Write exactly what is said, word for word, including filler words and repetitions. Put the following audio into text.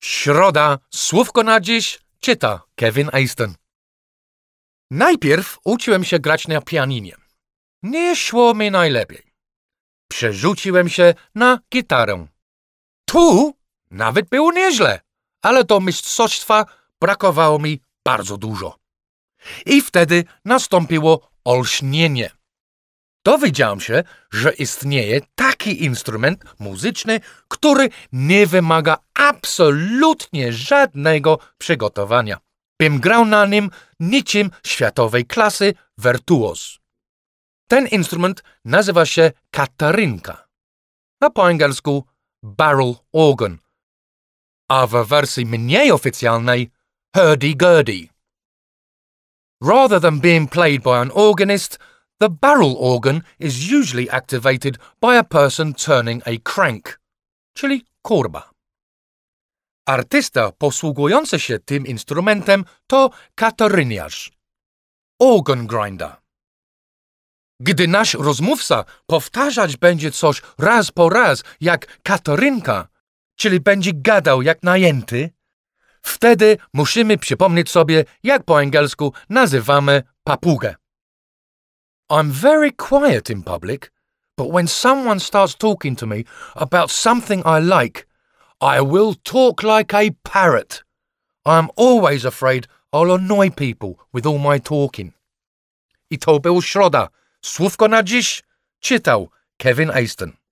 Środa, słówko na dziś, czyta Kevin Aston. Najpierw uczyłem się grać na pianinie. Nie szło mi najlepiej. Przerzuciłem się na gitarę. Tu nawet było nieźle, ale do mistrzostwa brakowało mi bardzo dużo. I wtedy nastąpiło olśnienie. Dowiedziałem się, że istnieje taki instrument muzyczny, który nie wymaga absolutnie żadnego przygotowania, bym grał na nim niczym światowej klasy wirtuoz. Ten instrument nazywa się katarynka, a po angielsku barrel organ, a w wersji mniej oficjalnej hurdy-gurdy. Rather than being played by an organist, the barrel organ is usually activated by a person turning a crank, czyli korba. Artysta posługujący się tym instrumentem to kataryniarz, organ grinder. Gdy nasz rozmówca powtarzać będzie coś raz po raz jak katarynka, czyli będzie gadał jak najęty, wtedy musimy przypomnieć sobie, jak po angielsku nazywamy papugę. I'm very quiet in public, but when someone starts talking to me about something I like, I will talk like a parrot. I am always afraid I'll annoy people with all my talking. I to był środa. Słówko na dziś czytał Kevin Aston.